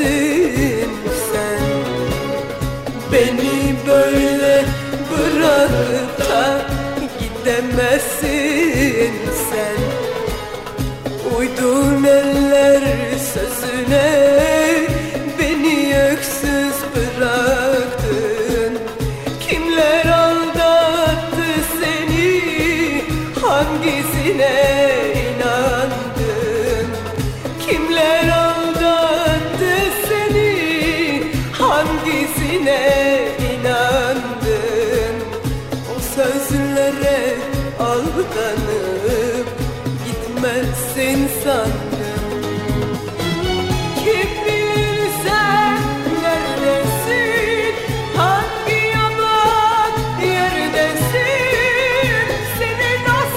Neredesin sen? Beni böyle bırakıp da gidemezsin sen. Uydun eller sözüne, beni öksüz bıraktın. Kimler aldattı seni, hangisine inandın? Kimler aldattı seni, hangisine inandın? O sözlere aldanıp gitmezsin sandım. Kim bilir sen neredesin, hangi yaman yerdesin? Seni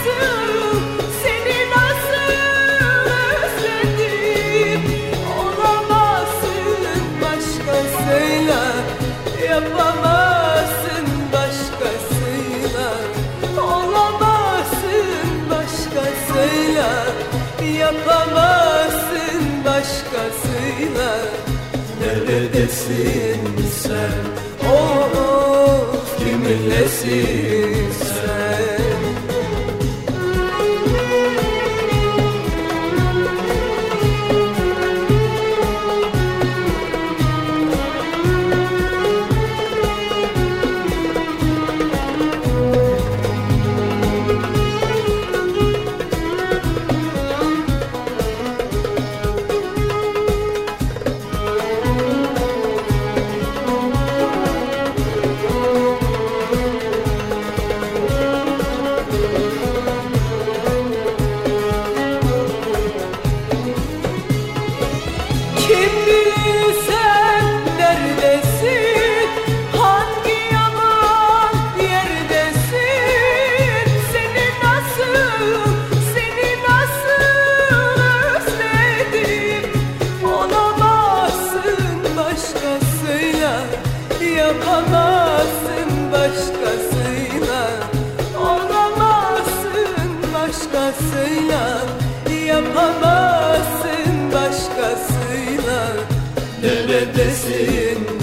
nasıl özledim. Olamazsın başkasıyla, yapamazsın başkasıyla. Olamazsın başkasıyla, yapamazsın başkasıyla. Neredesin sen? Oh, kiminlesin sen? Kim bilir sen neredesin, hangi yaman yerdesin? Seni nasıl özledim. Olamazsın başkasıyla, yapamazsın başkasıyla. Olamazsın başkasıyla, yapamazsın başkasıyla. Neredesin